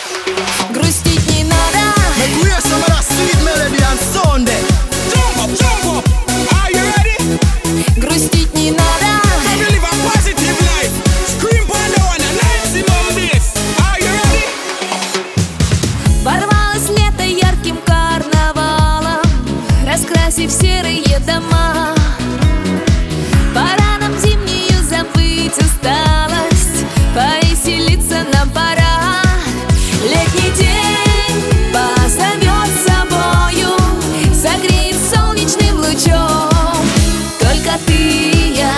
Грустить не надо. Make we hear some of that sweet melody on Sunday. Jump up, are you ready? Грустить не надо. Come live a positive life. Scream for the one and maximum bass. Are you ready? Ворвалось лето ярким карнавалом, раскрасив серые дома. Пора нам зимнюю забыть усталость, повеселиться нам пора. Летний день позовет с собою, согреет солнечным лучом. Только ты и я,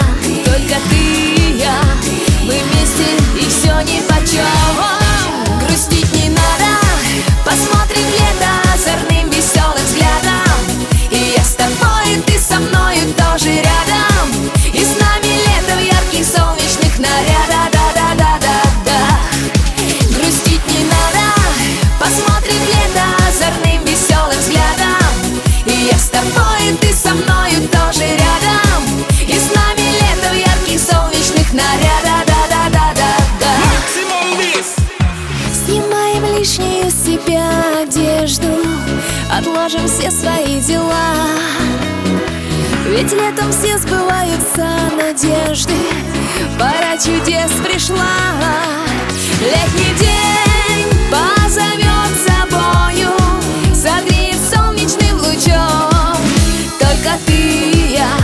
мы вместе и все нипочем. Грустить не надо, посмотрим лето озорным веселым взглядом. И я с тобой, и ты со мною тоже рядом. И с нами лето в ярких солнечных нарядах. Да-да-да-да-да. Грустить не надо, посмотрим лето озорным веселым взглядом. И я с тобой, и ты со мною тоже рядом. И с нами лето в ярких солнечных нарядах. Да-да-да-да-да. Maximum bass. Снимаем лишнюю с себя одежду, отложим все свои дела. Ведь летом все сбываются надежды, пора чудес пришла. Летний день позовет с собою, согреет солнечным лучом. Только ты и я,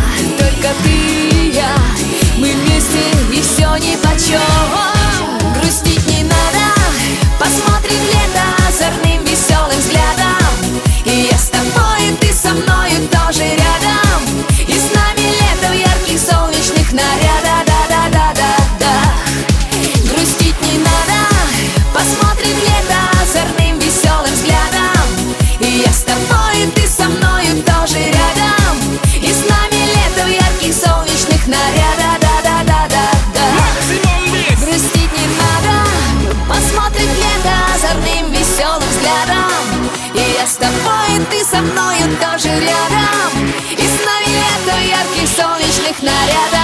мы вместе и все нипочем. Грустить не надо, посмотрим лето озорным веселым взглядом. И я с тобой, и ты со мною тоже рядом. И с нами лето в ярких солнечных нарядах. Да-да-да-да-да. Грустить не надо, посмотрим лето озорным веселым взглядом. И я с тобой, и ты со мною тоже рядом. И с нами лето в ярких солнечных нарядах. Да-да-да-да-да. Maximum bass. Грустить не надо, посмотрим лето озорным веселым взглядом. И я с тобой, и ты со мною тоже рядом. И с нами лето в ярких солнечных нарядах.